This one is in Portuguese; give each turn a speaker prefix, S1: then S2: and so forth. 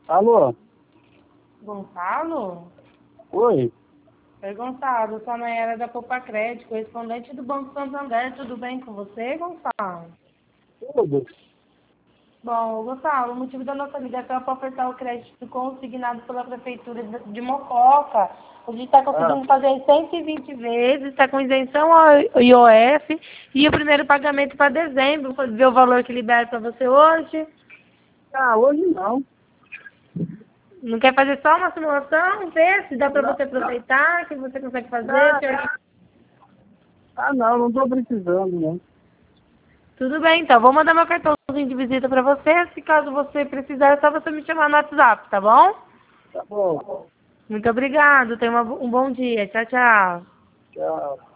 S1: Alô?
S2: Gonçalo?
S1: Oi?
S2: Oi, Gonçalo. Sou a Nayara da Poupa Crédito, correspondente do Banco Santander. Tudo bem com você, Gonçalo?
S1: Tudo?
S2: Bom, Gonçalo, o motivo da nossa ligação é para ofertar o crédito consignado pela Prefeitura de Mococa. A gente está
S1: Ah,
S2: conseguindo fazer em 120 vezes, está com isenção ao IOF e o primeiro pagamento para dezembro. Pode ver o valor que libera para você hoje?
S1: hoje não.
S2: Não quer fazer só uma simulação? Ver se dá para
S1: Não,
S2: você aproveitar, o que você consegue fazer?
S1: não. Não tô precisando, não.
S2: Tudo bem, então. Vou mandar meu cartãozinho de visita para você. Se caso você precisar, é só você me chamar no WhatsApp, tá bom?
S1: Tá bom.
S2: Muito obrigado. Tenha um bom dia. Tchau, tchau.
S1: Tchau.